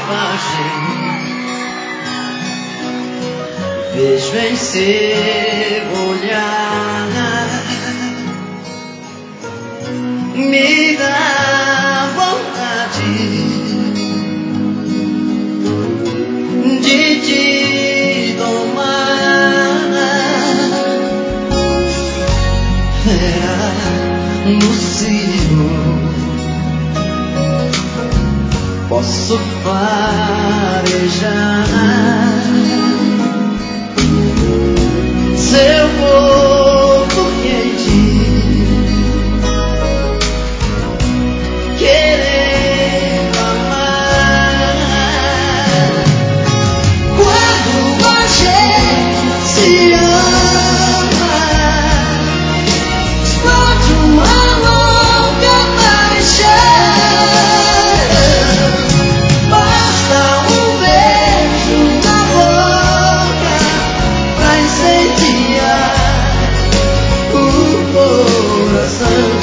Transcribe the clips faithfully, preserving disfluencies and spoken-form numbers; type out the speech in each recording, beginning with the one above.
selvagem. Vejo em seu olhar, me dá vontade de te domar. Era no cio, posso farejar seu corpo quente, querendo amar. Quando a gente se ama, explode uma louca paixão. Basta um beijo na boca pra incendiar o coração.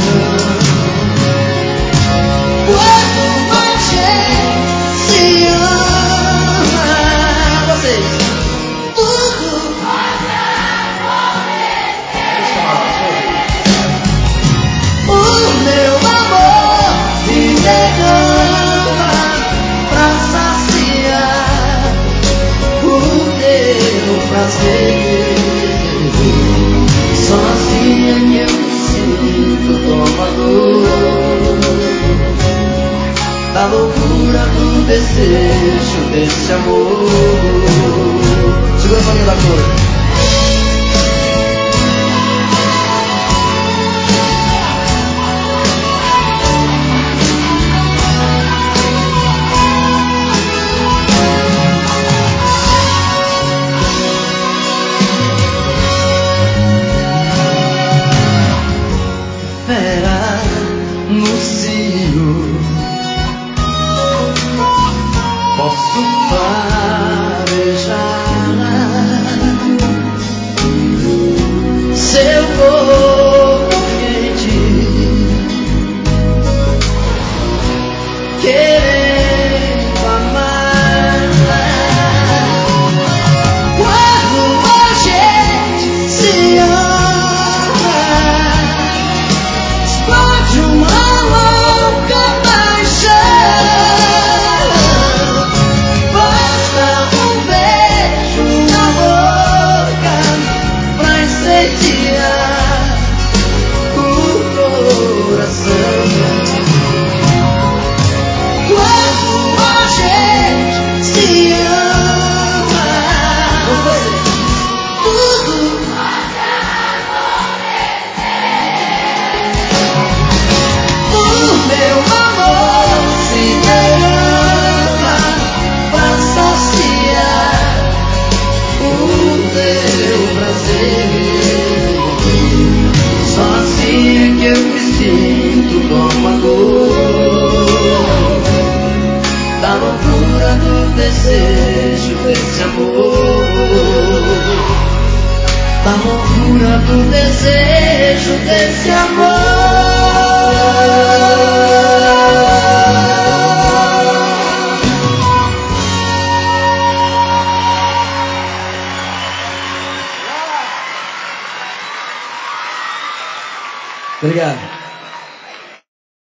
Quando a gente se ama, vocês, uh, o meu amor se derrama pra saciar o teu prazer. Só assim é que eu me sinto domador da loucura do desejo desse amor. Segura a bolinha da cor. Era no cio, posso farejar seu corpo quente, querendo amar. Quando a gente se ama, explode uma louca paixão. Basta um beijo na boca pra incendiar o coração. Quando a gente se ama, tudo o meu amor se derrama pra saciar o teu prazer. Só assim é que eu me sinto domador da loucura do desejo desse amor, da loucura do desejo desse amor. Obrigado.